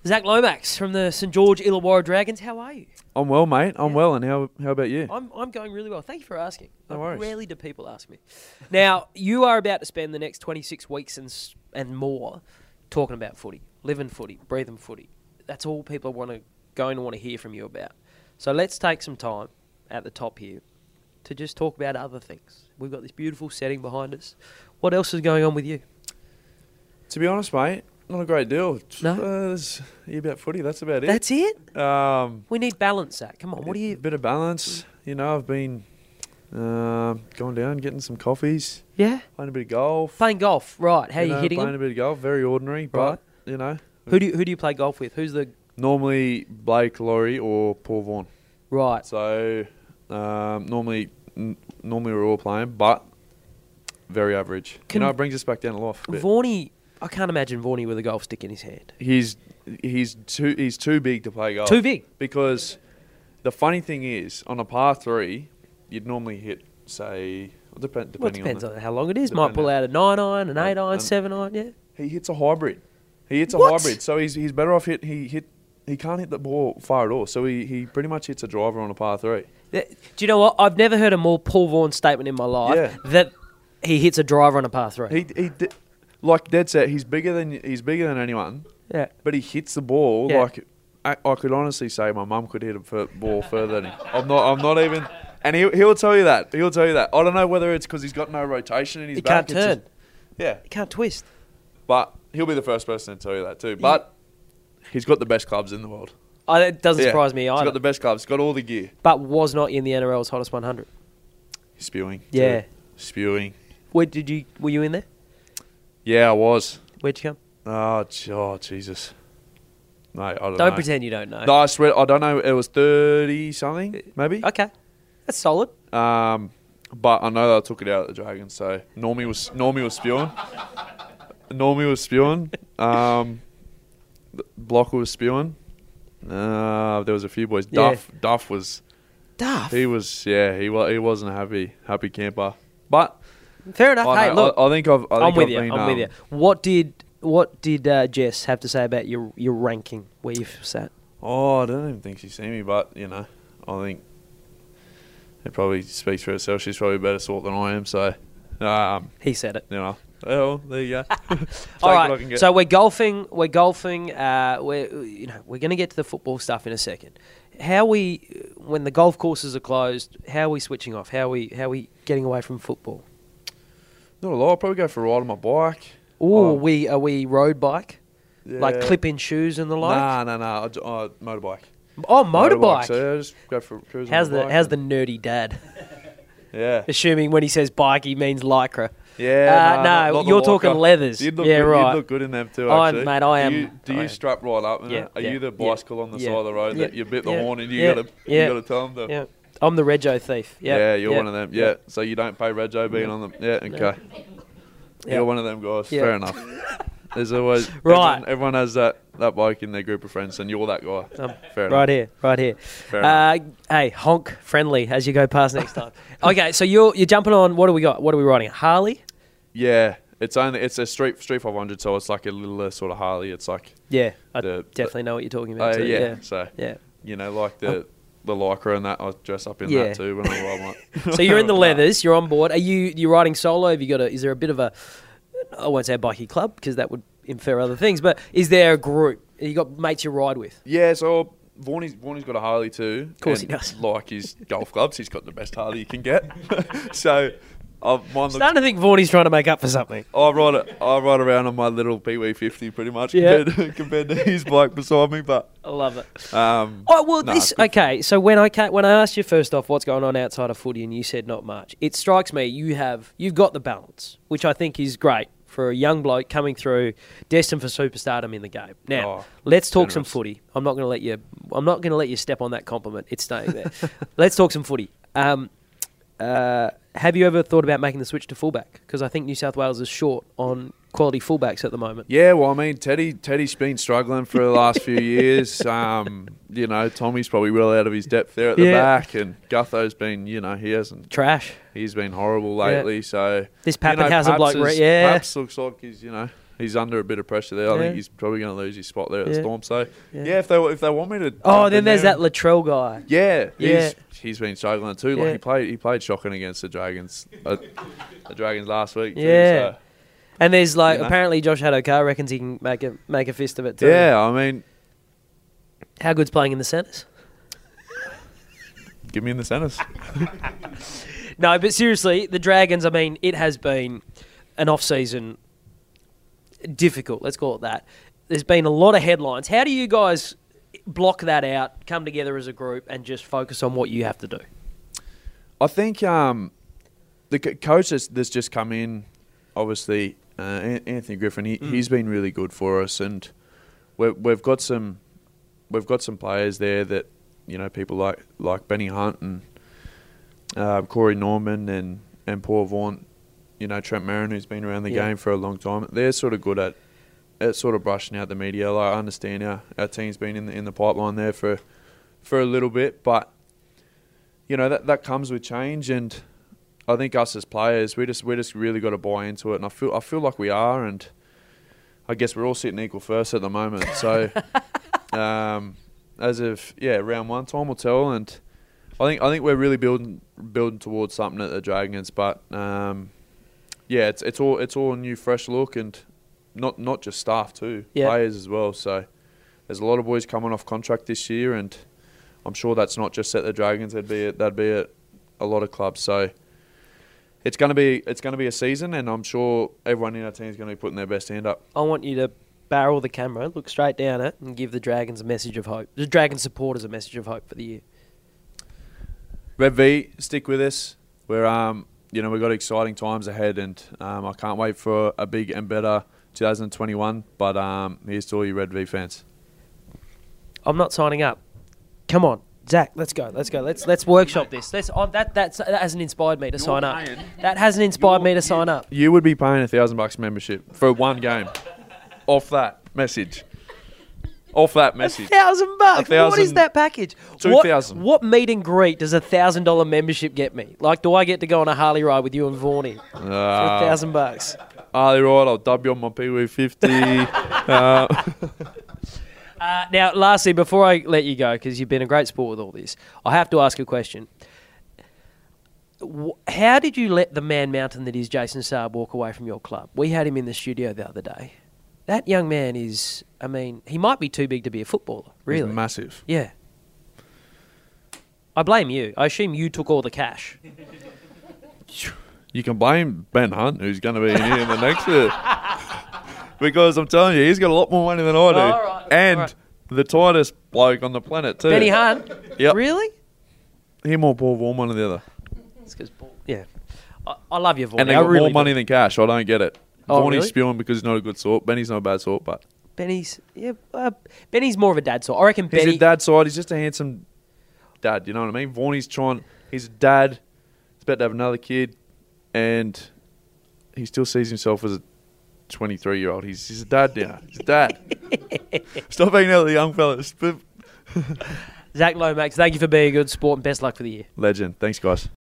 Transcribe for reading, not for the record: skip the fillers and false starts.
Zach Lomax from the St George Illawarra Dragons. How are you? I'm well, mate. I'm well, and how about you? I'm going really well. Thank you for asking. No worries. Rarely do people ask me. Now, you are about to spend the next 26 weeks and more talking about footy, living footy, breathing footy. That's all people going to want to hear from you about. So let's take some time at the top here to just talk about other things. We've got this beautiful setting behind us. What else is going on with you? To be honest, mate, not a great deal. No? About footy, that's about it. That's it? Um, We need balance, Zach. Come on, what do you... A bit of balance. You know, I've been going down, getting some coffees, Yeah? playing a bit of golf. Playing golf, right. How are you hitting Playing them? a bit of golf, very ordinary, Right. but, you know. Who do you play golf with? Who's the... Normally Blake Laurie or Paul Vaughan. Right. So, normally we're all playing, but very average. It brings us back down a lot. Vaughnie... I can't imagine Vaughnie with a golf stick in his hand. He's too big to play golf. Too big? Because the funny thing is, on a par 3, you'd normally hit, say, depending on how long it is. Might pull out a 9-iron, an 8-iron, 7-iron, yeah. He hits a hybrid. What? So he's better off he can't hit the ball far at all. So he pretty much hits a driver on a par 3. Do you know what? I've never heard a more Paul Vaughan statement in my life that he hits a driver on a par 3. Like dead set, he's bigger than anyone. Yeah. But he hits the ball like I could honestly say my mum could hit a ball further than him. I'm not even, and he'll tell you that. He'll tell you that. I don't know whether it's because he's got no rotation in his back. He can't turn. He can't twist. But he'll be the first person to tell you that too. But he's got the best clubs in the world. It doesn't surprise me either. He's got the best clubs. He's got all the gear. But was not in the NRL's hottest 100. Spewing. Yeah. Too. Spewing. Were you in there? Yeah, I was. Where'd you come? Oh, Jesus. Mate, I don't know. Don't pretend you don't know. No, I swear, I don't know. It was 30-something, maybe. Okay. That's solid. But I know that I took it out at the Dragons, so Normie was spewing. Normie was spewing. Blocker was spewing. There was a few boys. Yeah. Duff was... Duff? He wasn't a happy camper. But... Fair enough. Hey, look. I think I'm with you. What did Jess have to say about your ranking, where you've sat? Oh, I don't even think she's seen me, but, I think it probably speaks for herself. She's probably a better sort than I am, so... He said it. Well, there you go. All right, so we're golfing. We're going to get to the football stuff in a second. When the golf courses are closed, how are we switching off? How are we getting away from football? Not a lot. I'll probably go for a ride on my bike. Oh, are we road bike? Yeah. Like clip-in shoes and the like? No. Motorbike. Oh, motorbike. So yeah, just go for a cruise How's on the bike. How's the nerdy dad? Yeah. Assuming when he says bike, he means lycra. Yeah. No, you're talking leathers. You'd look good in them too, actually. Mate, I am. Do you strap right up in it? Are you the bicycle on the side of the road that you bit the horn and you got to tell them to... Yeah. I'm the rego thief. Yep. Yeah, you're one of them. Yeah. So you don't pay rego being on them. Yeah, okay. You're one of them guys. Yeah. Fair enough. There's always... Right. Everyone has that bloke in their group of friends, and you're that guy. Fair enough. Right here. Fair enough. Hey, honk friendly as you go past next time. Okay, so you're jumping on, what do we got? What are we riding? Harley? Yeah. It's a street 500, so it's like a little sort of Harley. It's like... Yeah, I definitely know what you're talking about too. Yeah. So, like the lycra and that, I dress up in that too when I ride one. So you're in the leathers, you're on board. Are you riding solo? Have you got is there a bit of a, I won't say a bikie club because that would infer other things, but is there a group? You got mates you ride with? Yeah, so Vaughnie's got a Harley too. Of course he does. Like his golf clubs, he's got the best Harley you can get. So... Starting to think Vaughnie's trying to make up for something. I ride around on my little Pee-wee 50 pretty much compared to his bike beside me, but I love it. So when I asked you first off what's going on outside of footy and you said not much, it strikes me you've got the balance, which I think is great for a young bloke coming through, destined for superstardom in the game. Now, let's talk some footy. I'm not going to let you step on that compliment. It's staying there. Let's talk some footy. Have you ever thought about making the switch to fullback? Because I think New South Wales is short on quality fullbacks at the moment. Yeah, well, I mean, Teddy's been struggling for the last few years. Tommy's probably well out of his depth there at the back, and Gutho's been, he hasn't... Trash. He's been horrible lately, so... This Pappenhausen bloke, Paps looks like he's, He's under a bit of pressure there. I think he's probably going to lose his spot there at the Storm. So, if they want me to... Oh, then there's that Latrell guy. Yeah. He's been struggling too. Like he played shocking against the Dragons. The Dragons last week. Yeah. Too, so, and there's apparently Josh Haddocar reckons he can make a fist of it too. Yeah, I mean... How good's playing in the centres? Give me in the centres. No, but seriously, the Dragons, I mean, it has been an off-season difficult, let's call it that. There's been a lot of headlines. How do you guys block that out, come together as a group, and just focus on what you have to do? I think the coach that's just come in, obviously, Anthony Griffin, he's been really good for us, and we've got some players there that, you know, people like Benny Hunt and Corey Norman and Paul Vaughan, you know, Trent Merrin, who's been around the game for a long time. They're sort of good at sort of brushing out the media. Like, I understand our team's been in the pipeline there for a little bit, but you know that comes with change, and I think us as players, we just really got to buy into it, and I feel like we are, and I guess we're all sitting equal first at the moment. So as of round one, time will tell, and I think we're really building towards something at the Dragons, but it's all a new fresh look, and not just staff too, players as well. So there's a lot of boys coming off contract this year, and I'm sure that's not just at the Dragons. That'd be at a lot of clubs. So it's going to be a season, and I'm sure everyone in our team is going to be putting their best hand up. I want you to barrel the camera, look straight down it, and give the Dragons a message of hope. The Dragons supporters a message of hope for the year. Red V, stick with us. We've got exciting times ahead, and I can't wait for a big and better 2021. But here's to all you Red V fans. I'm not signing up. Come on, Zach, let's go. Let's workshop this. That hasn't inspired me to sign up. That hasn't inspired me to sign up. You would be paying $1,000 membership for one game. Off that message. $1,000. What is that package? 2,000. What meet and greet does $1,000 membership get me? Like, do I get to go on a Harley ride with you and Vaughnie for $1,000? Harley ride. I'll dub you on my Pee-wee 50. Now, lastly, before I let you go, because you've been a great sport with all this, I have to ask a question. How did you let the man mountain that is Jason Saab walk away from your club? We had him in the studio the other day. That young man is, I mean, he might be too big to be a footballer, really. He's massive. Yeah. I blame you. I assume you took all the cash. You can blame Ben Hunt, who's going to be in here in the next year. Because I'm telling you, he's got a lot more money than I do. All right. And the tightest bloke on the planet, too. Benny Hunt? Yep. Really? Him or Paul Vaughan, one or the other. It's because Paul, yeah. I love you, Vaughan. And they got more money than cash. I don't get it. Vaughnie's really? spewing because he's not a good sort. Benny's not a bad sort, but... Benny's more of a dad sort. I reckon Benny... He's a dad side. He's just a handsome dad, you know what I mean? Vaughnie's he's a dad. He's about to have another kid. And he still sees himself as a 23-year-old. He's a dad now. He's a dad. Stop hanging out with the young fellas. Zach Lomax, thank you for being a good sport and best luck for the year. Legend. Thanks, guys.